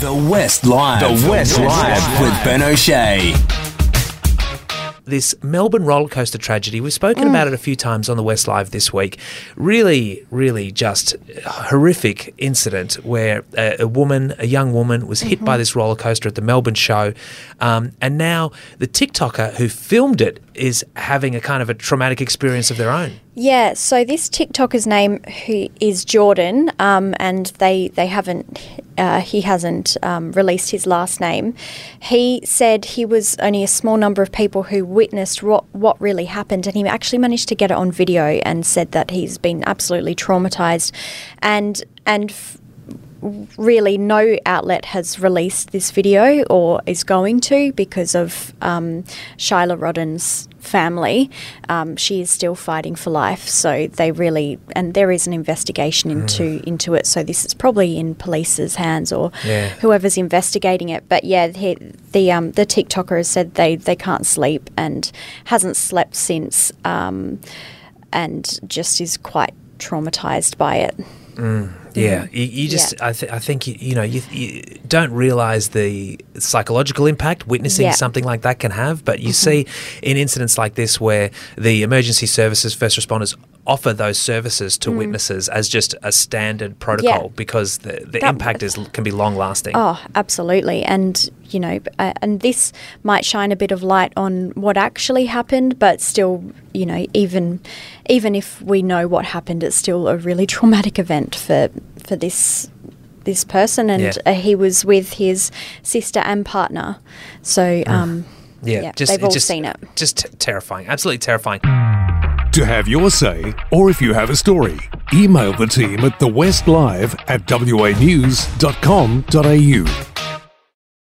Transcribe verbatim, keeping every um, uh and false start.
The West Live. The West Live with Ben O'Shea. This Melbourne roller coaster tragedy, we've spoken mm. about it a few times on the West Live this week. Really, really just a horrific incident where a, a woman, a young woman, was hit mm-hmm. by this roller coaster at the Melbourne show. Um, and now the TikToker who filmed it is having a kind of a traumatic experience of their own. Yeah, so this TikToker's name who is Jordan, um, and they they haven't, uh, he hasn't um, released his last name. He said he was only a small number of people who witnessed what, what really happened, and he actually managed to get it on video and said that he's been absolutely traumatised, and and. F- Really, no outlet has released this video or is going to because of um, Shyla Rodden's family. Um, she is still fighting for life, so they really and there is an investigation into mm. into it. So this is probably in police's hands or yeah. whoever's investigating it. But yeah, he, the um, the TikToker has said they they can't sleep and hasn't slept since, um, and just is quite traumatized by it. Mm, yeah, you, you just, yeah. I, th- I think, you, you know, you, you don't realise the psychological impact witnessing yeah. something like that can have, but you mm-hmm. see in incidents like this where the emergency services, first responders offer those services to mm. witnesses as just a standard protocol yeah. because the, the that, impact is can be long lasting. Oh, absolutely. And, you know, uh, and this might shine a bit of light on what actually happened, but still, you know, even even if we know what happened, it's still a really traumatic event for for this this person. And yeah. uh, he was with his sister and partner. So, um, yeah, yeah just, they've all just, seen it. Just t- terrifying. Absolutely terrifying. To have your say, or if you have a story, email the team at the west live at w a news dot com dot a u.